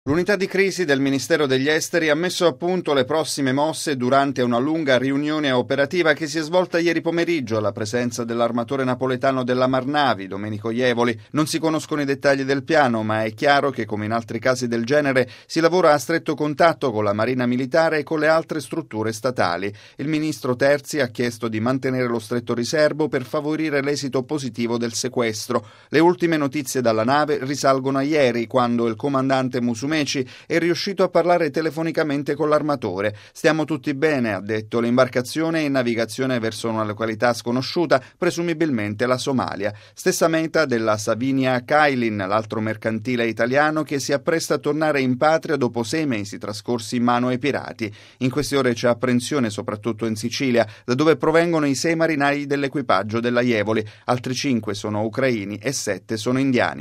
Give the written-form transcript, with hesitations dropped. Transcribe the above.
L'unità di crisi del Ministero degli Esteri ha messo a punto le prossime mosse durante una lunga riunione operativa che si è svolta ieri pomeriggio alla presenza dell'armatore napoletano della Marnavi, Domenico Jevoli. Non si conoscono i dettagli del piano, ma è chiaro che, come in altri casi del genere, si lavora a stretto contatto con la Marina Militare e con le altre strutture statali. Il ministro Terzi ha chiesto di mantenere lo stretto riservo per favorire l'esito positivo del sequestro. Le ultime notizie dalla nave risalgono a ieri, quando il comandante Musumeci è riuscito a parlare telefonicamente con l'armatore. Stiamo tutti bene, ha detto. L'imbarcazione è in navigazione verso una località sconosciuta, presumibilmente la Somalia. Stessa meta della Savinia Kailin, l'altro mercantile italiano che si appresta a tornare in patria dopo 6 mesi trascorsi in mano ai pirati. In queste ore c'è apprensione soprattutto in Sicilia, da dove provengono i 6 marinai dell'equipaggio della Jevoli. Altri 5 sono ucraini e 7 sono indiani.